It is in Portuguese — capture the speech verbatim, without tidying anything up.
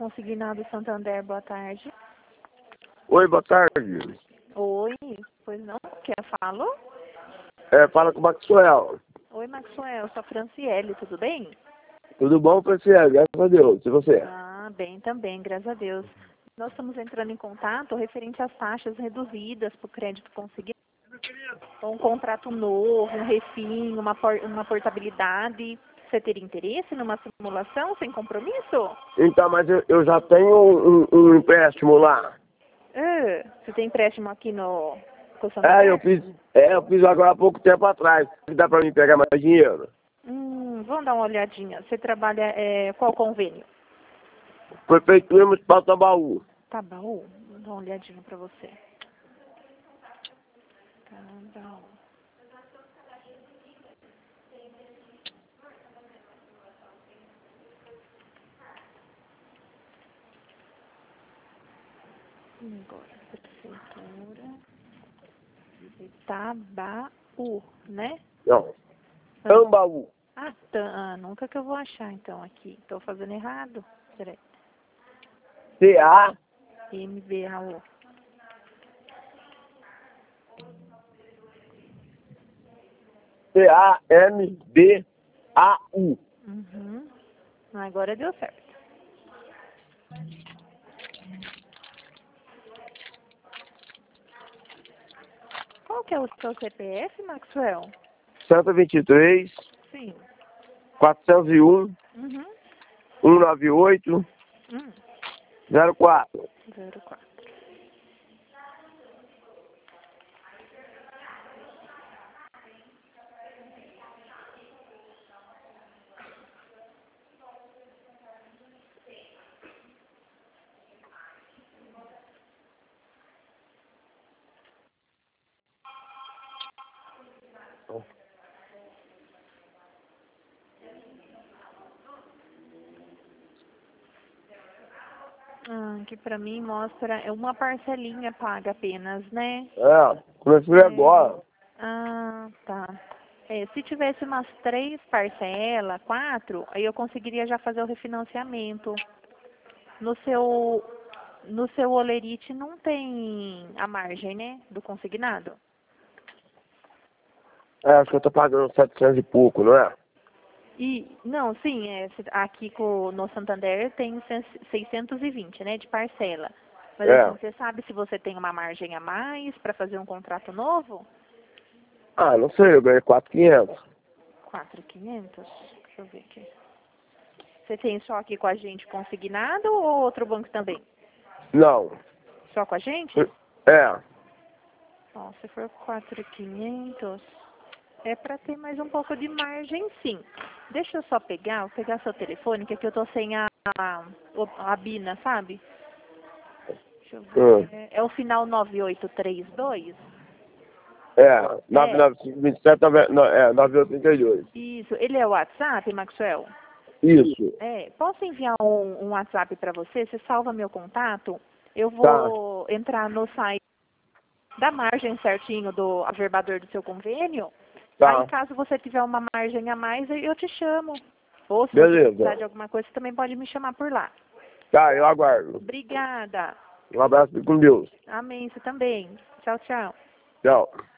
Consignado Santander, boa tarde. Oi, boa tarde. Oi, pois não? Quer falo? É, fala com o Maxwell. Oi, Maxwell, sou a Franciele, tudo bem? Tudo bom, Franciele? Graças a Deus. E você? Ah, bem também, graças a Deus. Nós estamos entrando em contato referente às taxas reduzidas para o crédito consignado. Um contrato novo, um refim, uma, por, uma portabilidade. Você teria interesse numa simulação sem compromisso? Então, mas eu, eu já tenho um, um empréstimo lá. Ah, você tem empréstimo aqui no com o Santander? É, eu fiz, é, eu fiz agora há pouco tempo atrás. Dá pra mim pegar mais dinheiro? Hum, vamos dar uma olhadinha. Você trabalha, é, qual convênio? Prefeitura Municipal de Tambaú. Tabaú? Vou dar uma olhadinha pra você. Tabaú. Agora, prefeitura de Tabaú, né? Não, Ah, Tambaú. ah, tá, ah, nunca que eu vou achar então aqui. Tô fazendo errado. Peraí. T A M B A U. T A M B A U. Uhum. Agora deu certo. Qual que é o seu C P F, Maxwell? cento e vinte e três, Sim. quatrocentos e um, Uhum. cento e noventa e oito, Hum. zero quatro. Zero quatro. Ah, que pra mim mostra é uma parcelinha paga apenas, né? É, comecei É. agora. Ah, tá. É, se tivesse umas três parcelas, quatro, aí eu conseguiria já fazer o refinanciamento. No seu, no seu Olerite não tem a margem, né? Do consignado? É, acho que eu tô pagando setecentos e pouco, não é? E, não, sim, é, se- aqui com, no Santander tem seiscentos e vinte, né, de parcela. Mas É. assim, você sabe se você tem uma margem a mais para fazer um contrato novo? Ah, não sei, eu ganhei quatro mil e quinhentos. quatro mil e quinhentos? Deixa eu ver aqui. Você tem só aqui com a gente consignado ou outro banco também? Não. Só com a gente? É. Ó, se for quatro mil e quinhentos, é para ter mais um pouco de margem, sim. Deixa eu só pegar, vou pegar seu telefone, que aqui eu tô sem a, a, a Bina, sabe? Deixa eu Hum. ver. É o final nove oito três dois? É. nove É, nove cinco, vinte e sete, nove, no- é, nove oito três dois. isso. Ele é o WhatsApp, Maxwell? Isso. É, posso enviar um, um WhatsApp para você? Você salva meu contato? Eu Tá. vou entrar no site da margem certinho do averbador do seu convênio. Aí, Tá. caso você tiver uma margem a mais, eu te chamo. Ou se você precisar de Beleza. alguma coisa, você também pode me chamar por lá. Tá, eu aguardo. Obrigada. Um abraço, fique com Deus. Amém. Você também. Tchau, tchau. Tchau.